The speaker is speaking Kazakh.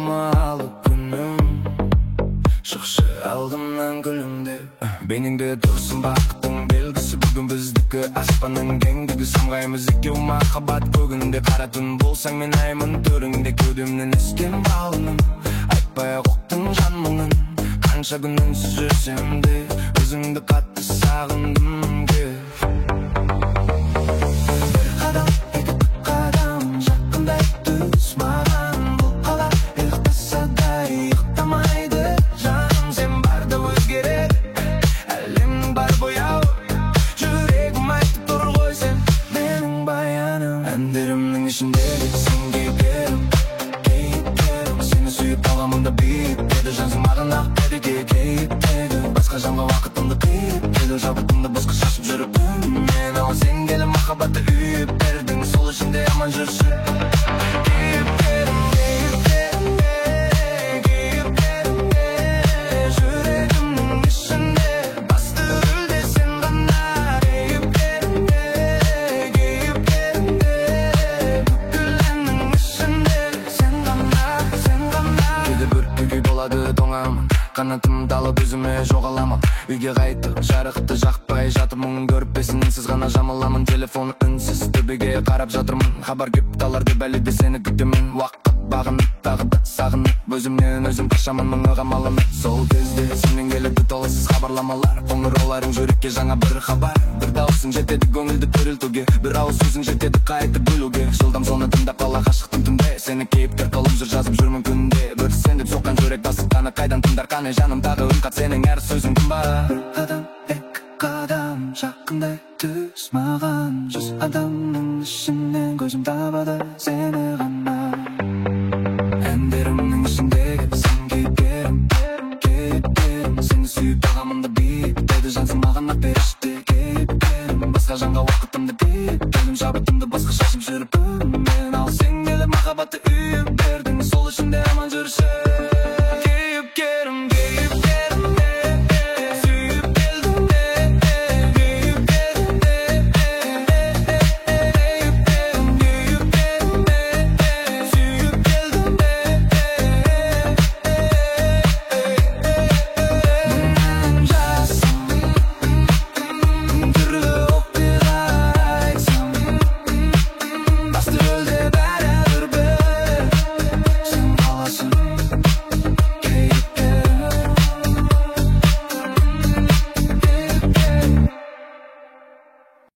Шамалы күнім шықшы алдымнан күлімдеп бейнеңде тұрсын бақыттың белгісі. Бүгін біздікі аспанның кеңдігі, самғаймыз екеу махаббат көгінде. Қара түн болсаң мен аймын төріңде, кеудемнен ескен балының. Айтпай ұқтың жан мұңын, қанша күн үнсіз жүрсем де өзіңді қатты сағындым. Бір қадам, екі қадам жақындай түс маған. Бұл қала ұйықтаса да ұйықтамайды жаным. Сен барда өзгерер әлемнің бар бояуы, жүрегім айтып тұр ғой сен менің баяным. Әндерімнің ішіндегі сен кейіпкерім, кейіпкерім. Сені сүйіп қаламын да биік деді жансың маған ақ кәдеге кейіптегі. Басқа жанға уақытымды қиып келу жабытымды босқа шашып жүріп мен. Ал сен келіп махаббатты үйіп бердің, сол ішінде аман жүрші. Кейіпкерім, кейіпкерім, кейіпкерім, жүрегімнің ішінде басты рөлде сен ғана. Кейіпкерім, кейіпкерім, бүкіл әннің ішінде сен ғана, сен ғана. Кейде бір күй болады тоңамын, қанатым талып өзіме жоғаламын. Үйге қайтып жарықты жақпай жатып мұңын көріп сіз ғана жамаламын. Телефон үнсіз төбеге қарап жатырмын, хабар кеп талар деп әлі де сені күтемін. Уақыт бағынып тағы да сағынып өзімнен өзім қашамын мұңыға малынып. Сол кезде сенен келеді толассыз хабарламалар, қоңырауларың жүрекке жаңа бір хабар. Бір дауысың жетеді көңілді төрілтуге, бір ауыз сөзің жетеді қайтып бөлуге. Жылдам соны тыңдап қала ғашықтың түнде, сені кейіптер қолым жүр жазып жүрмін күнде. Бір сен деп соққан жүрек басыққаны қайдан тыңдар қане жанымдағы үн қат сенің әр сөзің қымбат. Бір қадам, екі қадам жақындай түс маған. 100 адамның ішінен көзім табады сені ғана. Әндерімнің ішіндегі сен кейіпкерім, кейіпкерім. Сені сүйіп бағамын да биік деді жансың маған ақ періште. Кейіпкерім, басқа жанға уақытымды қиып келдім жабытымды басқа шашып жүріп мен. Ал сен келіп махаббатты үйіп бердің, сол ішінде аман жүрші.